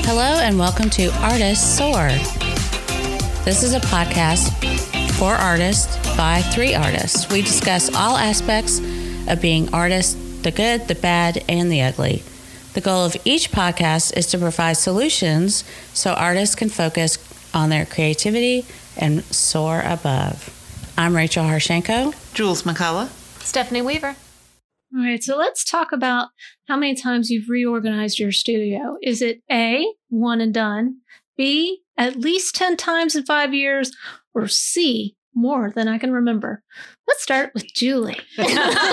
Hello and welcome to Artists Soar. This is a podcast for artists by 3 artists. We discuss all aspects of being artists, the good, the bad, and the ugly. The goal of each podcast is to provide solutions so artists can focus on their creativity and soar above. I'm Rachel Harshenko. Jules McCullough. Stephanie Weaver. All right, so let's talk about how many times you've reorganized your studio. Is it A, one and done, B, at least 10 times in 5 years, or C, more than I can remember? Let's start with Julie. Mine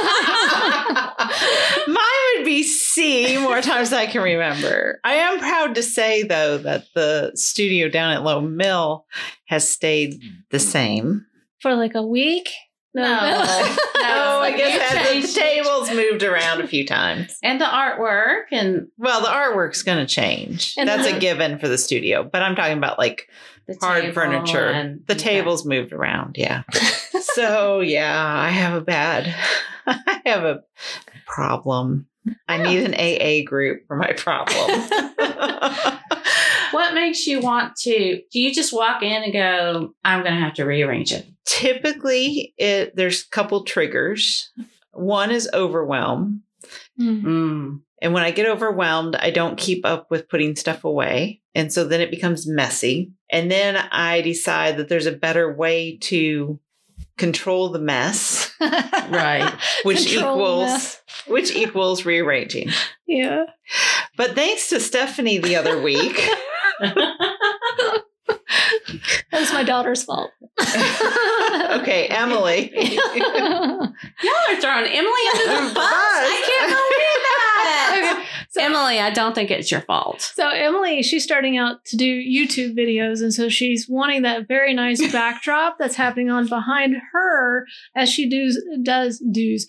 would be C, more times than I can remember. I am proud to say, though, that the studio down at Low Mill has stayed the same. For like a week? No, I guess the tables moved around a few times. And the artwork and Well, the artwork's going to change. And That's a given for the studio. But I'm talking about like the hard table furniture. and The tables moved around, yeah. So, yeah, I have a problem. I need an AA group for my problem. What makes you want to? Do you just walk in and go, I'm going to have to rearrange it? Typically, there's a couple triggers. One is overwhelm. Mm. And when I get overwhelmed, I don't keep up with putting stuff away. And so then it becomes messy. And then I decide that there's a better way to control the mess, Right. which Control the mess. equals rearranging. Yeah. But thanks to Stephanie the other week. That was my daughter's fault. Okay, Emily. Y'all are throwing Emily under the bus. I can't believe that. So- Emily, I don't think it's your fault. So Emily, she's starting out to do YouTube videos, and so she's wanting that very nice backdrop that's happening on behind her as she does these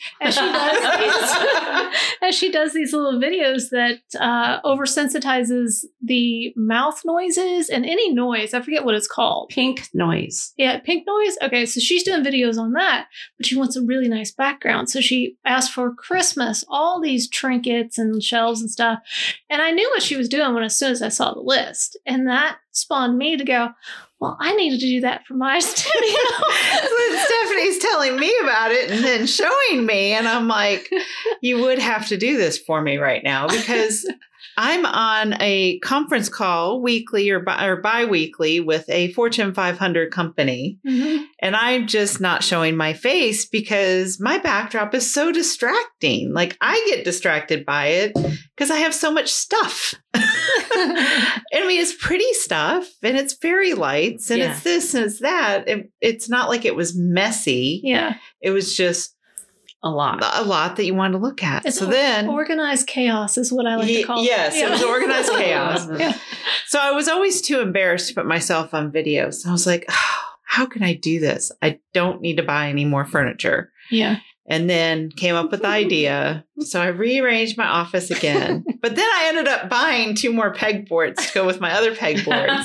little videos that oversensitizes the mouth noises and any noise. I forget what it's called. Pink noise. Yeah, pink noise. Okay, so she's doing videos on that, but she wants a really nice background. So she asked for Christmas, all these trinkets and shelves and stuff. And I knew what she was doing as soon as I saw the list. And that spawned me to go, well, I need to do that for my studio. So Stephanie's telling me about it and then showing me. And I'm like, you would have to do this for me right now because I'm on a conference call weekly or bi-weekly with a Fortune 500 company. Mhm. And I'm just not showing my face because my backdrop is so distracting. Like I get distracted by it because I have so much stuff. I mean, it's pretty stuff and it's fairy lights and it's this and it's that. It's not like it was messy. Yeah. It was just A lot. that you want to look at. It's so then organized chaos is what I like to call yes, it. it was organized chaos. Yeah. So I was always too embarrassed to put myself on video. So I was like, oh, how can I do this? I don't need to buy any more furniture. Yeah. And then came up with the idea. So I rearranged my office again. But then I ended up buying 2 more pegboards to go with my other pegboards.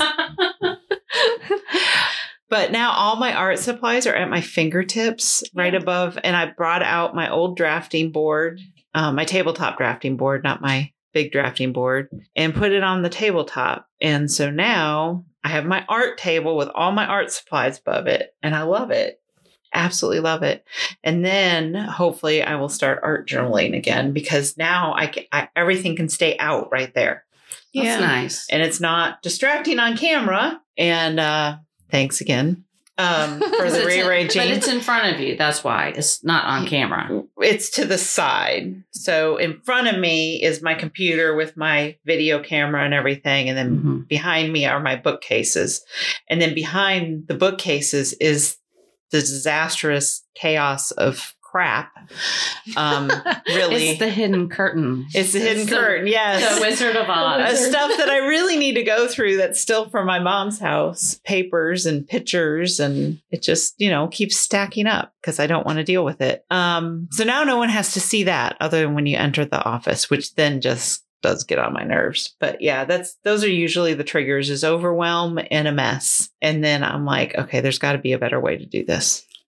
But now all my art supplies are at my fingertips right above. And I brought out my old drafting board, my tabletop drafting board, not my big drafting board, and put it on the tabletop. And so now I have my art table with all my art supplies above it. And I love it. Absolutely love it. And then hopefully I will start art journaling again because now everything can stay out right there. That's nice. And it's not distracting on camera. And thanks again for the rearranging. But it's in front of you. That's why it's not on camera. It's to the side. So in front of me is my computer with my video camera and everything. And then behind me are my bookcases. And then behind the bookcases is the disastrous chaos of crap. Really. It's the hidden curtain. It's the hidden curtain, yes. The Wizard of Oz. Stuff that I really need to go through that's still from my mom's house. Papers and pictures. And it just, keeps stacking up because I don't want to deal with it. So now no one has to see that other than when you enter the office, which then just does get on my nerves. But yeah, those are usually the triggers is overwhelm and a mess. And then I'm like, okay, there's got to be a better way to do this.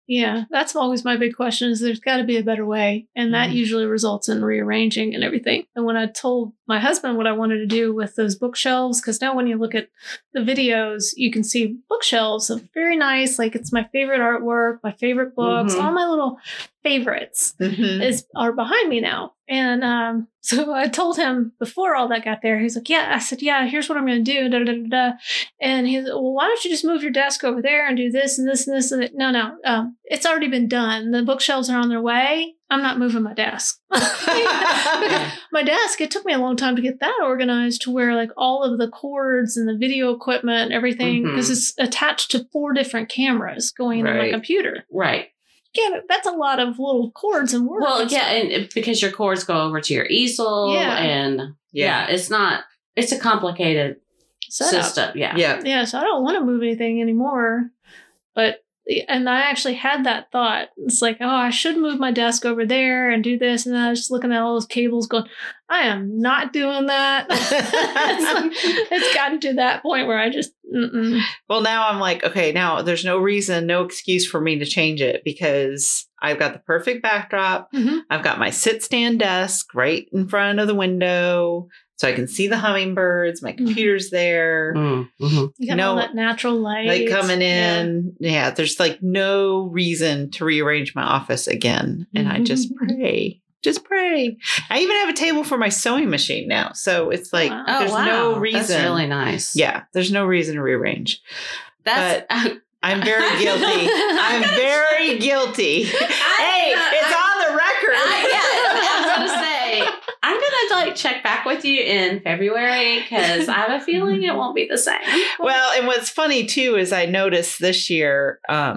Yeah, that's always my big question is there's got to be a better way. And that usually results in rearranging and everything. And when I told my husband what I wanted to do with those bookshelves, because now when you look at the videos, you can see bookshelves of very nice, like it's my favorite artwork, my favorite books, all my little favorites are behind me now. And so I told him before all that got there, he's like, yeah, I said, yeah, here's what I'm going to do. Da, da, da, da. And he's like, well, why don't you just move your desk over there and do this and this and this? And no, it's already been done. The bookshelves are on their way. I'm not moving my desk. My desk, it took me a long time to get that organized to where like all of the cords and the video equipment and everything, because it's attached to 4 different cameras going into my computer. Right. Yeah, that's a lot of little cords and work. Well, yeah, and because your cords go over to your easel and it's a complicated system. Yeah. So I don't want to move anything anymore. And I actually had that thought. It's like, oh, I should move my desk over there and do this. And then I was just looking at all those cables going, I am not doing that. It's gotten to that point where I just, Well, now I'm like, okay, now there's no reason, no excuse for me to change it because I've got the perfect backdrop. I've got my sit-stand desk right in front of the window. So I can see the hummingbirds. My computer's there. You got all that natural light coming in. Yeah, there's like no reason to rearrange my office again. And I just pray. Just pray. I even have a table for my sewing machine now. So it's like there's no reason. That's really nice. Yeah, there's no reason to rearrange. But I'm very guilty. I'm very guilty. Hey, it's on the record. I was going to say, I'm going to check back with you in February because I have a feeling it won't be the same. Well, and what's funny too is I noticed this year,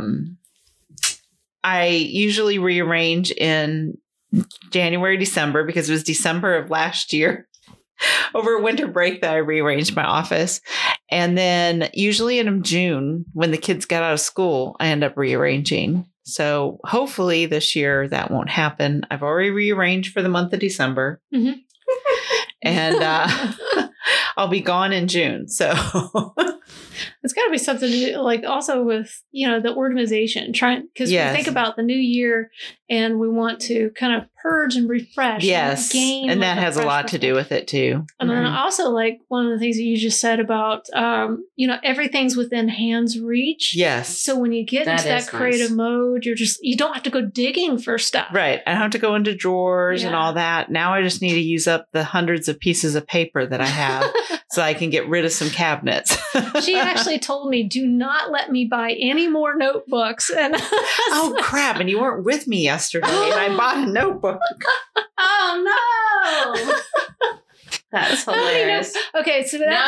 I usually rearrange in January, December, because it was December of last year over winter break that I rearranged my office. And then usually in June, when the kids got out of school, I end up rearranging. So hopefully this year that won't happen. I've already rearranged for the month of December. And I'll be gone in June. So it's got to be something to do, like also with, the organization, because we think about the new year and we want to kind of purge and refresh. Yes. And that has a lot to do with it too. And then also like one of the things that you just said about, everything's within hand's reach. Yes. So when you get into that creative mode, you don't have to go digging for stuff. Right. I don't have to go into drawers and all that. Now I just need to use up the hundreds of pieces of paper that I have so I can get rid of some cabinets. She actually told me, do not let me buy any more notebooks. And oh, crap. And you weren't with me yesterday and I bought a notebook. Oh, no. That's hilarious. Okay, so don't.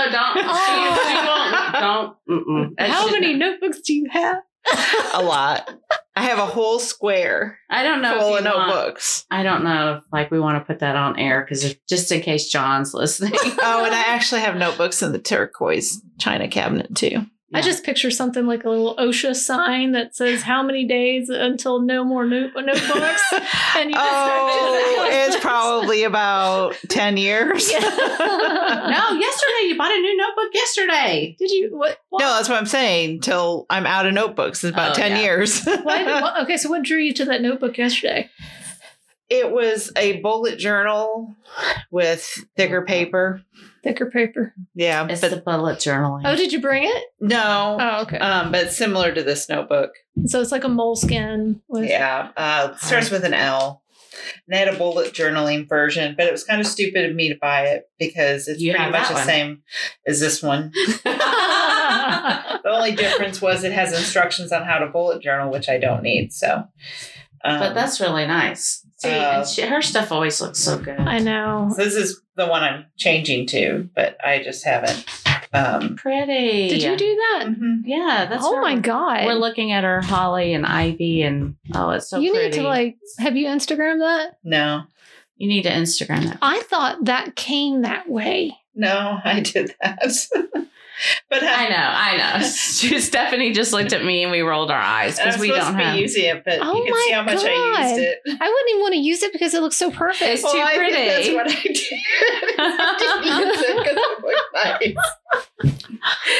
How many notebooks do you have? A lot. I have a whole square. I don't know full of notebooks. I don't know if we want to put that on air because just in case John's listening. Oh, and I actually have notebooks in the turquoise china cabinet too. I just picture something like a little OSHA sign that says how many days until no more notebooks. And it's probably about 10 years. No, yesterday you bought a new notebook yesterday. Did you? What? No, that's what I'm saying. Till I'm out of notebooks. It's about 10 years. Okay, so what drew you to that notebook yesterday? It was a bullet journal with thicker paper. Thicker paper. Yeah. It's the bullet journaling. Oh, did you bring it? No. Oh, okay. But similar to this notebook. So it's like a moleskin. It starts with an L. And they had a bullet journaling version, but it was kind of stupid of me to buy it because it's pretty much the same as this one. The only difference was it has instructions on how to bullet journal, which I don't need. So, but that's really nice. See, her stuff always looks so good. I know. So this is the one I'm changing to, but I just haven't. Pretty. Did you do that? Mm-hmm. Yeah, that's. Oh my God! We're looking at her holly and ivy, and it's so. You pretty. need to have you Instagrammed that? No. You need to Instagram that. I thought that came that way. No, I did that. But I know. Stephanie just looked at me and we rolled our eyes because we don't have using it, but you can see how much I used it. I wouldn't even want to use it because it looks so perfect. It's too pretty. That's what I did. I didn't use it because it looked nice. But I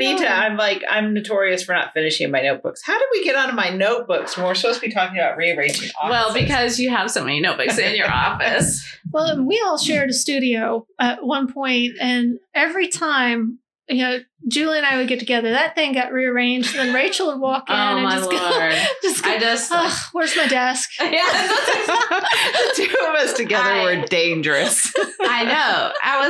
I'm notorious for not finishing my notebooks. How did we get onto my notebooks when we're supposed to be talking about rearranging offices? Well, because you have so many notebooks in your office. Well, we all shared a studio at one point, and every time, Julie and I would get together, that thing got rearranged, and then Rachel would walk in and where's my desk? Yeah. The two of us together were dangerous. I know.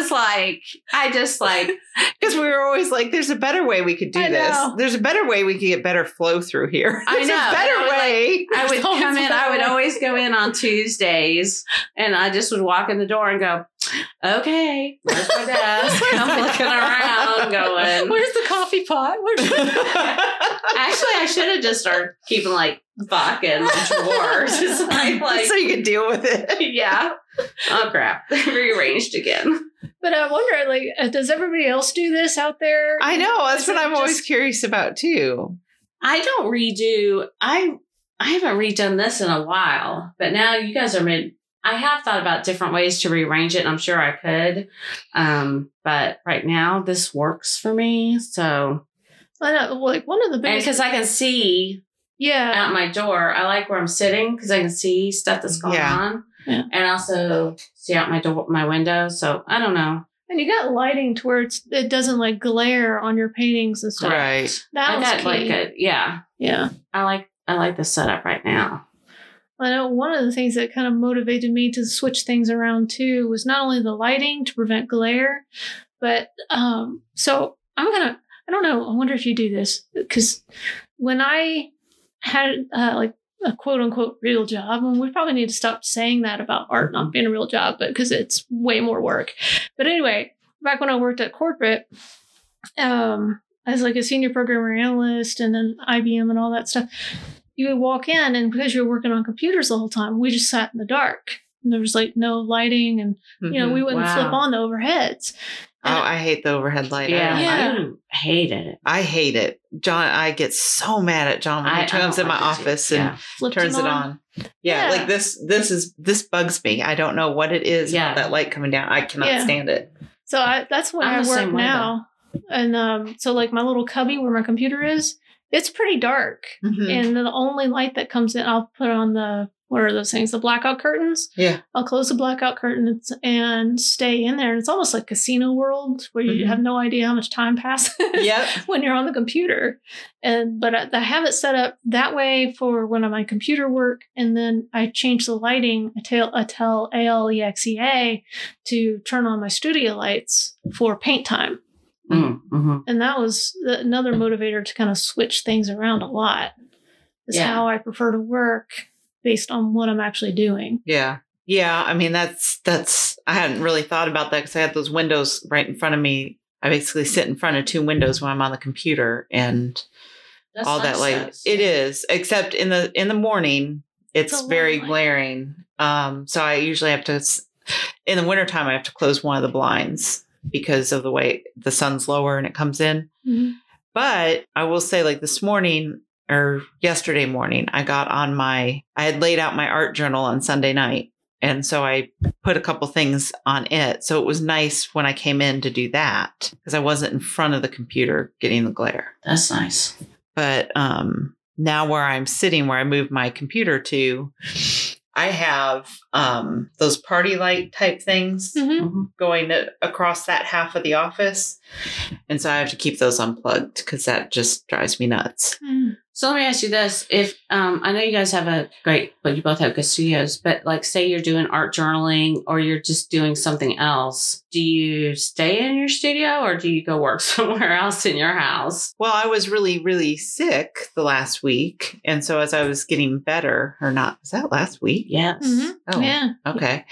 Because we were always like, there's a better way we could do this. There's a better way we could get better flow through here. There's a better way. I would come in. I would always go in on Tuesdays, and I just would walk in the door and go, okay, where's my desk? I'm looking around going, where's the coffee pot? Actually, I should have just started keeping vodka in the drawer. Just so you could deal with it. Yeah. Oh, crap. Rearranged again. But I wonder, does everybody else do this out there? I know. That's what I'm always curious about, too. I don't redo. I haven't redone this in a while, but now you guys are I have thought about different ways to rearrange it, and I'm sure I could. But right now, this works for me. So, I know, one of the biggest, because I can see, out my door. I like where I'm sitting because I can see stuff that's going on, and also see out my window. So I don't know. And you got lighting to where it doesn't glare on your paintings and stuff. Right. That was key. Yeah. I like the setup right now. I know one of the things that kind of motivated me to switch things around too was not only the lighting to prevent glare, but so I don't know, I wonder if you do this, because when I had a quote unquote real job, and we probably need to stop saying that about art not being a real job, but because it's way more work. But anyway, back when I worked at corporate, as a senior programmer analyst and then IBM and all that stuff, you would walk in, and because you're working on computers the whole time, we just sat in the dark. And there was no lighting, and we wouldn't flip on the overheads. I hate the overhead light. Yeah. I hated it. I hate it. John, I get so mad at John when he comes in my office and turns it on. Yeah, this bugs me. I don't know what it is about that light coming down. I cannot stand it. So that's where I work now. And so my little cubby where my computer is, it's pretty dark. Mm-hmm. And the only light that comes in, I'll put on what are those things? The blackout curtains? Yeah. I'll close the blackout curtains and stay in there. And it's almost like Casino World, where you have no idea how much time passes when you're on the computer. But I have it set up that way for when I'm on computer work. And then I change the lighting. I tell Alexia to turn on my studio lights for paint time. Mm-hmm. And that was another motivator to kind of switch things around a lot. Is how I prefer to work based on what I'm actually doing. Yeah. Yeah. I mean, that's, I hadn't really thought about that because I had those windows right in front of me. I basically sit in front of two windows when I'm on the computer, and that's all that light. It is, except in the morning, it's very glaring. So I usually have to, in the wintertime, I have to close one of the blinds because of the way the sun's lower and it comes in. Mm-hmm. But I will say, this morning, or yesterday morning, I had laid out my art journal on Sunday night. And so I put a couple things on it. So it was nice when I came in to do that because I wasn't in front of the computer getting the glare. That's nice. But now where I'm sitting, where I moved my computer to, I have those party light type things going across that half of the office. And so I have to keep those unplugged because that just drives me nuts. Mm. So let me ask you this. If I know you guys have you both have good studios, but say you're doing art journaling or you're just doing something else, do you stay in your studio or do you go work somewhere else in your house? Well, I was really, really sick the last week. And so as I was getting better, or not, was that last week? Yes. Mm-hmm. Oh, yeah. Okay.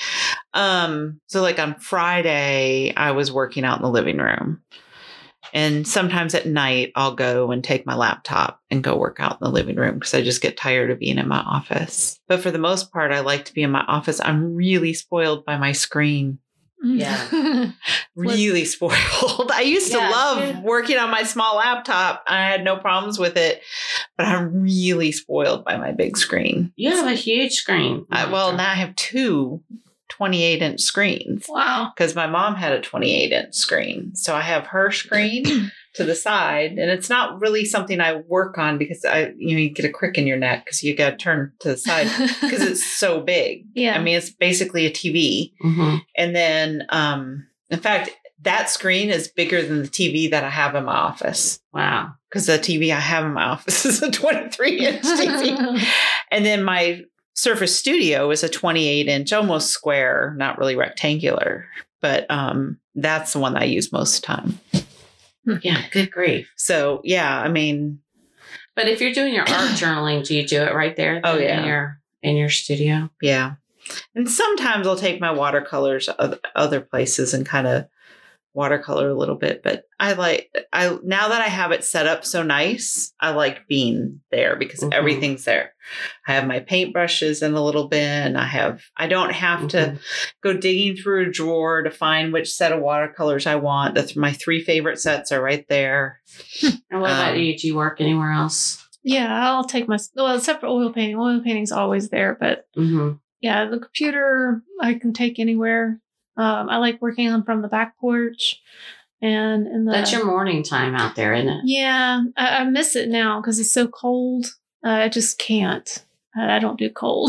So on Friday, I was working out in the living room. And sometimes at night, I'll go and take my laptop and go work out in the living room because I just get tired of being in my office. But for the most part, I like to be in my office. I'm really spoiled by my screen. Yeah. Really spoiled. I used to love working on my small laptop. I had no problems with it. But I'm really spoiled by my big screen. You have a huge screen. Now I have two 28-inch screens. Wow. Because my mom had a 28-inch screen. So I have her screen to the side, and it's not really something I work on because you get a crick in your neck because you got to turn to the side because it's so big. Yeah. I mean, it's basically a TV. Mm-hmm. And then, in fact, that screen is bigger than the TV that I have in my office. Wow. Because the TV I have in my office is a 23-inch TV. And then my Surface Studio is a 28-inch, almost square, not really rectangular. But that's the one that I use most of the time. Yeah, good grief. So, yeah, I mean. But if you're doing your art journaling, do you do it right there in your studio? Yeah. And sometimes I'll take my watercolors other places and kind of watercolor a little bit, but now that I have it set up so nice, I like being there because everything's there. I have my paintbrushes in a little bin. I don't have to go digging through a drawer to find which set of watercolors I want. My 3 favorite sets are right there. And what about you? Do you work anywhere else? Yeah, I'll take except for oil painting. Oil painting's always there, but yeah, the computer I can take anywhere. I like working on from the back porch, and that's your morning time out there, isn't it? Yeah, I miss it now because it's so cold. I just can't. I don't do cold.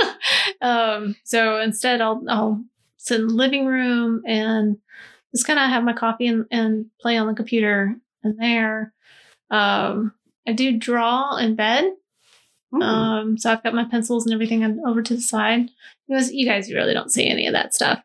So instead, I'll sit in the living room and just kind of have my coffee and play on the computer in there. I do draw in bed. So I've got my pencils and everything over to the side. Because you guys really don't see any of that stuff.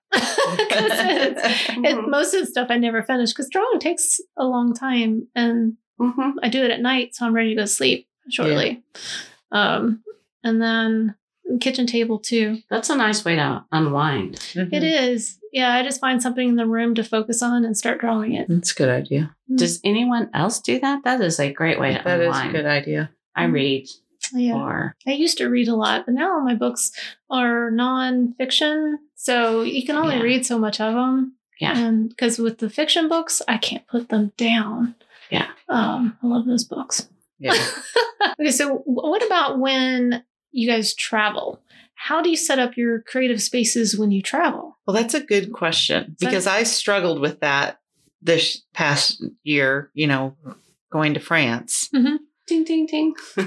Most of the stuff I never finish because drawing takes a long time, and I do it at night, so I'm ready to go to sleep shortly. Yeah. And then kitchen table too. That's a nice way to unwind. It is. Yeah, I just find something in the room to focus on and start drawing it. That's a good idea. Does anyone else do that? That is a great way to unwind. That is a good idea. I read. Yeah. I used to read a lot, but now all my books are nonfiction, so you can only read so much of them. Yeah. And because with the fiction books, I can't put them down. Yeah. I love those books. Yeah. Okay, so what about when you guys travel? How do you set up your creative spaces when you travel? Well, that's a good question because I struggled with that this past year, going to France. Mm-hmm. Ding, ding, ding. We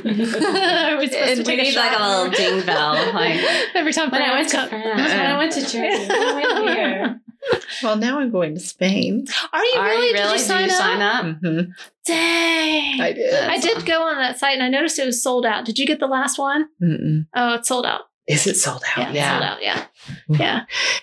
need like a little ding bell. Like every time when I went to France, when I went to Germany, I went here. Well, now I'm going to Spain. Are you really? Did you sign up? Mm-hmm. Dang. I did. I did go on that site and I noticed it was sold out. Did you get the last one? Mm-mm. Oh, it's sold out. Is it sold out? Yeah. Sold out. Yeah. Yeah.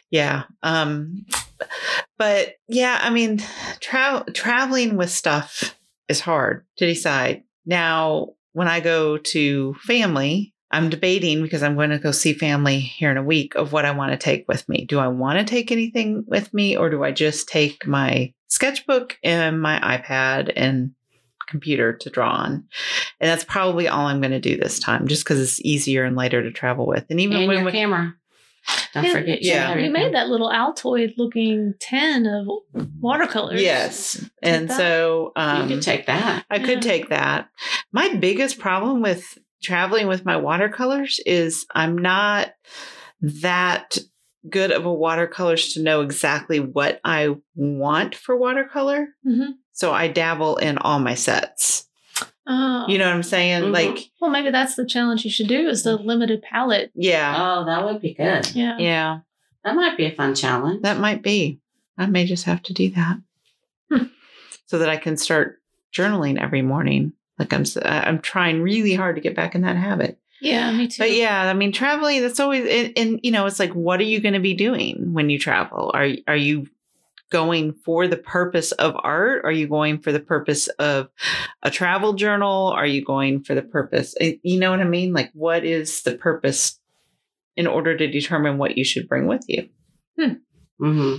Yeah. But yeah, I mean, traveling with stuff is hard to decide. Now, when I go to family, I'm debating because I'm going to go see family here in a week of what I want to take with me. Do I want to take anything with me, or do I just take my sketchbook and my iPad and computer to draw on? And that's probably all I'm going to do this time, just because it's easier and lighter to travel with. And even when your camera. Don't forget. You made that little Altoid looking tin of watercolors. Yes. And so you could take that. I could take that. My biggest problem with traveling with my watercolors is I'm not that good of a watercolors to know exactly what I want for watercolor. Mm-hmm. So I dabble in all my sets. Oh. You know what I'm saying? Mm-hmm. Like, well, maybe that's the challenge you should do is the limited palette. yeah. Oh, that would be good. Yeah. Yeah. That might be a fun challenge. That might be. I may just have to do that so that I can start journaling every morning. Like I'm trying really hard to get back in that habit. Yeah, me too. But yeah, I mean, traveling, that's always, and it's like, what are you going to be doing when you travel? Are you going for the purpose of art? Are you going for the purpose of a travel journal? Are you going for the purpose? You know what I mean? Like, what is the purpose in order to determine what you should bring with you? Mm-hmm.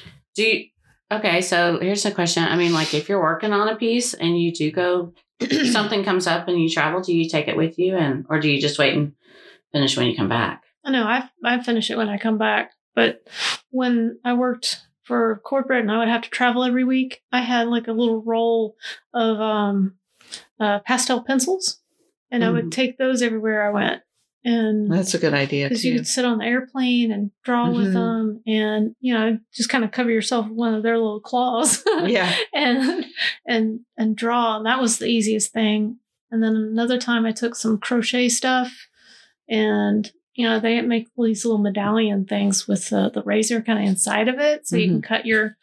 Okay, so here's a question. I mean, like, if you're working on a piece and you do go, something comes up and you travel, do you take it with you, or do you just wait and finish when you come back? No, I finish it when I come back. But when I worked for corporate and I would have to travel every week, I had like a little roll of pastel pencils, and I would take those everywhere I went. And That's a good idea because you too. could sit on the airplane and draw with Mhm. them, and just kind of cover yourself with one of their little claws. Yeah. and draw. And that was the easiest thing. And then another time I took some crochet stuff, and they make these little medallion things with the razor kind of inside of it, so you can cut your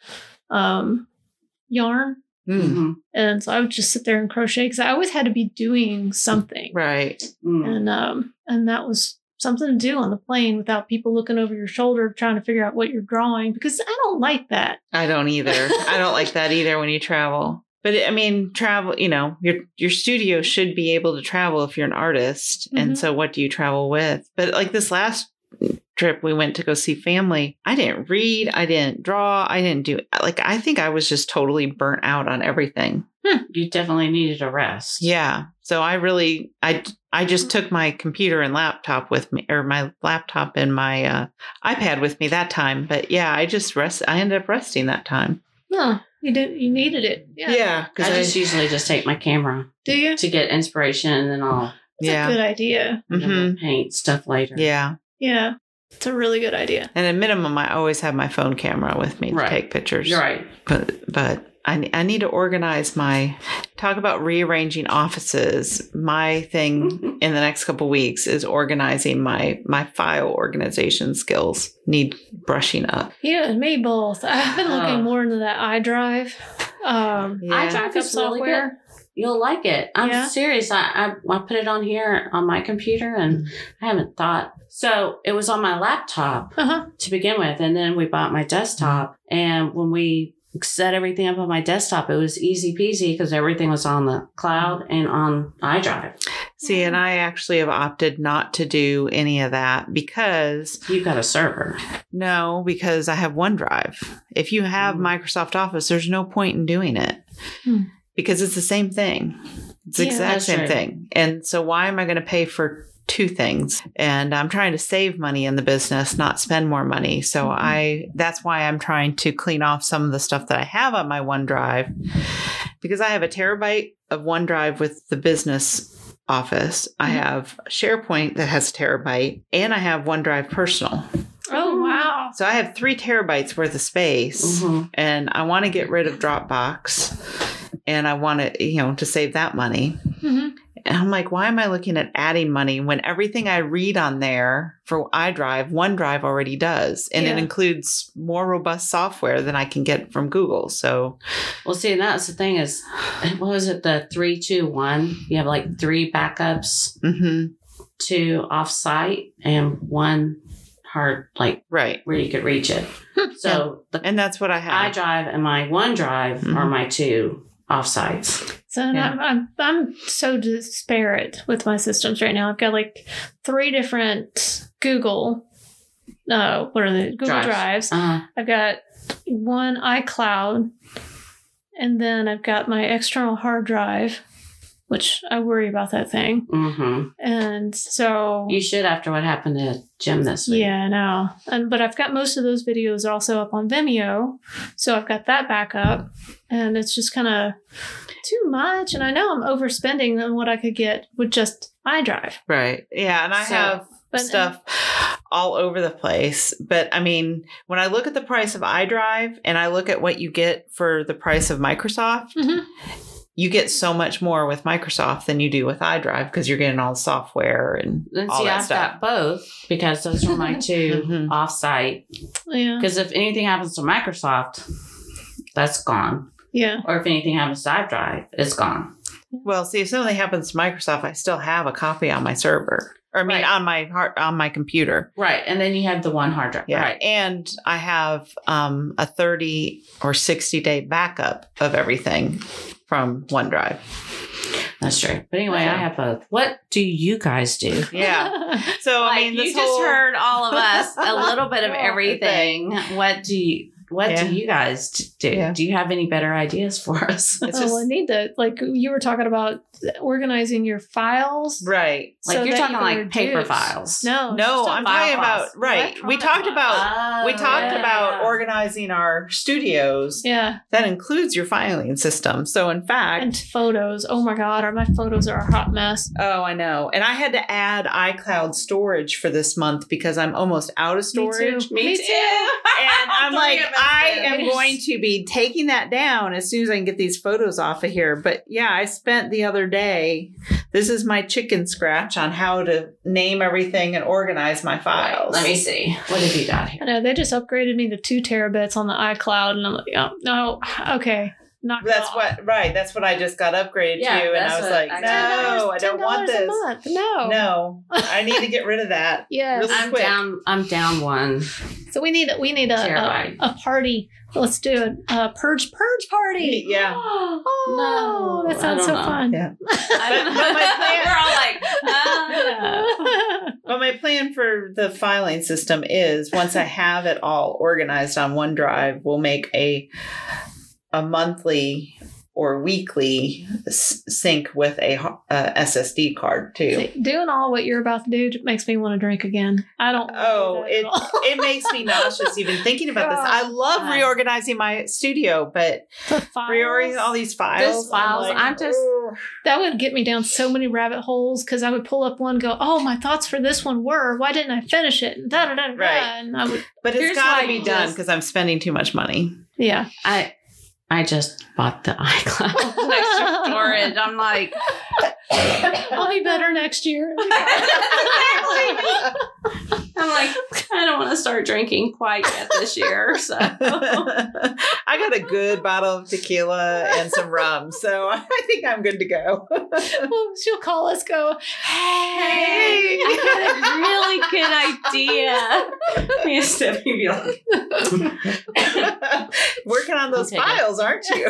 yarn. Mm. And so I would just sit there and crochet because I always had to be doing something. Right. And that was something to do on the plane without people looking over your shoulder trying to figure out what you're drawing, because I don't like that. I don't either. I don't like that either when you travel. But I mean, travel, your studio should be able to travel if you're an artist. Mhm. And so what do you travel with? But like this last trip we went to go see family, I didn't read, I didn't draw, I didn't do, I think I was just totally burnt out on everything. You definitely needed a rest. Yeah. So I just took my computer and laptop with me, or my laptop and my iPad with me that time. But yeah, I ended up resting that time. No, you needed it. Yeah. Yeah. I just usually just take my camera Do you? to get inspiration, and then I'll That's a good idea. paint stuff later. Yeah. Yeah. It's a really good idea. And at minimum, I always have my phone camera with me to Right. take pictures. You're right. But I need to organize talk about rearranging offices. My thing in the next couple weeks is organizing my file organization skills. Need brushing up. You and me both. I've been looking more into that iDrive. Yeah. iDrive is really good. You'll like it. I'm serious. I put it on here on my computer, and I haven't thought. So it was on my laptop to begin with, and then we bought my desktop. And when we set everything up on my desktop, it was easy peasy because everything was on the cloud and on iDrive. See, and I actually have opted not to do any of that because You've got a server. because I have OneDrive. If you have Microsoft Office, there's no point in doing it. Because it's the same thing. It's the exact that's same right. thing. And so why am I going to pay for two things? And I'm trying to save money in the business, not spend more money. So that's why I'm trying to clean off some of the stuff that I have on my OneDrive, because I have a terabyte of OneDrive with the business office. I have SharePoint that has a terabyte, and I have OneDrive personal. Oh, wow. So I have 3 terabytes worth of space, and I want to get rid of Dropbox. And I want to save that money. And I'm like, why am I looking at adding money when everything I read on there for iDrive, OneDrive already does? And it includes more robust software than I can get from Google. So, Well, see, and that's the thing is, what was it? The 3-2-1. You have like 3 backups, 2 offsite, and 1 hard, right. where you could reach it. So And that's what I have. iDrive and my OneDrive are my 2 offsites. So I'm so disparate with my systems right now. I've got like 3 different Google, what are they? Google Drives. I've got 1 iCloud, and then I've got my external hard drive, which I worry about that thing. And so You should, after what happened to Jim this week. yeah, I know. But I've got most of those videos also up on Vimeo, so I've got that backup, and it's just kind of too much. And I know I'm overspending on what I could get with just iDrive. Right. Yeah. And I have stuff all over the place. But I mean, when I look at the price of iDrive and I look at what you get for the price of Microsoft, you get so much more with Microsoft than you do with iDrive because you're getting all the software and all that I've stuff. got both because those are my 2 offsite. Yeah. Because if anything happens to Microsoft, that's gone. Yeah. Or if anything happens to iDrive, it's gone. Well, see, if something happens to Microsoft, I still have a copy on my server. Or I mean, on my computer. Right. And then you have the 1 hard drive. Yeah. Right. And I have a 30 or 60 day backup of everything from OneDrive. That's true. But anyway, I have both. What do you guys do? Yeah. So, I mean, you this just heard all of us a little bit of everything. What do you? what Yeah. do you guys do? Yeah. Do you have any better ideas for us? It's I need to, like you were talking about organizing your files. right. Like so you're that talking you can like paper reduce. files. No. No, just I'm file talking about files. right. We Electronic talked files. about we talked yeah. about organizing our studios. Yeah. That includes your filing system. So in fact, And photos. Oh my God, my photos are a hot mess. oh, I know. And I had to add iCloud storage for this month because I'm almost out of storage. Me too. And I'm Three like, of us I did. am going to be taking that down as soon as I can get these photos off of here. But yeah, I spent the other day, this is my chicken scratch on how to name everything and organize my files. Let me see. What have you got here? I know they just upgraded me to 2 terabits on the iCloud, and I'm like, oh, no, okay, knock it That's off. that's what I just got upgraded Yeah, to. And that's I was what like, I no, I don't want $10 a this. month. No. No, I need to get rid of that. Yes. Really quick. I'm down one. So we need Terabyte. a party. Let's do a purge party. Yeah. Oh, No, that sounds I so don't know. fun. Yeah. I don't know. But my plan- We're all like, Well, my plan for the filing system is once I have it all organized on OneDrive, we'll make a monthly or weekly sync with a SSD card too. See, doing all what you're about to do makes me want to drink again. I don't. Oh, wanna do that at all. it makes me nauseous even thinking about this. I love God. reorganizing my studio, but The files, reorganizing all these files. These files, I'm just- "Ugh." that would get me down so many rabbit holes because I would pull up one, and go, oh, my thoughts for this one were, why didn't I finish it? And da da da da. Right. And I would, But it's Here's got why to be you done just- because I'm spending too much money. yeah. I just bought the iCloud extra storage. I'm like, I'll be better next year. I'm like, I don't want to start drinking quite yet this year. So I got a good bottle of tequila and some rum, so I think I'm good to go. Well, she'll call us, go, hey, I got a really good idea. Me and Stephanie be like, Working on those Okay, good. files, aren't you?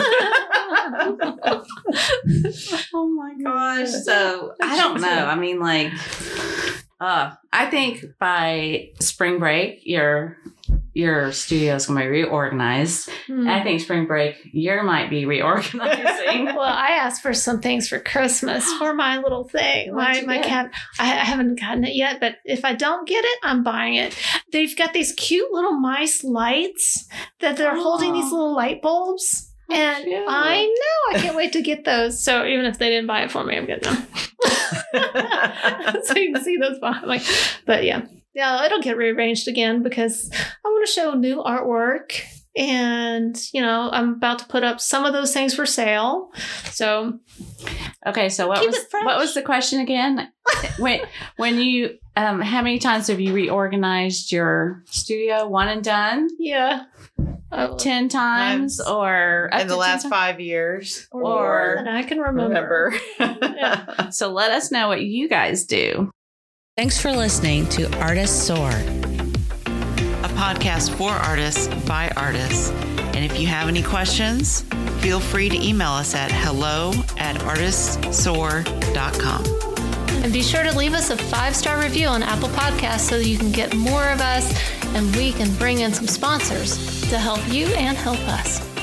oh my gosh. So I don't know. I mean, like, I think by spring break, your studio is going to be reorganized. Hmm. I think spring break, you might be reorganizing. Well, I asked for some things for Christmas for my little thing. What'd you My get? cat. I haven't gotten it yet, but if I don't get it, I'm buying it. They've got these cute little mice lights that they're holding these Oh. little light bulbs. And cute. I know I can't wait to get those. So even if they didn't buy it for me, I'm getting them. So you can see those behind me. But yeah, it'll get rearranged again because I want to show new artwork. And, I'm about to put up some of those things for sale. So Okay, so Keep it fresh. what was the question again? when you how many times have you reorganized your studio? One and done? yeah. 10 times or up In the to 10 last times? 5 years. Or more than I can remember. Remember. So let us know what you guys do. Thanks for listening to Artists Soar. A podcast for artists by artists. And if you have any questions, feel free to email us at hello@artistsoar.com. And be sure to leave us a 5-star review on Apple Podcasts so that you can get more of us and we can bring in some sponsors to help you and help us.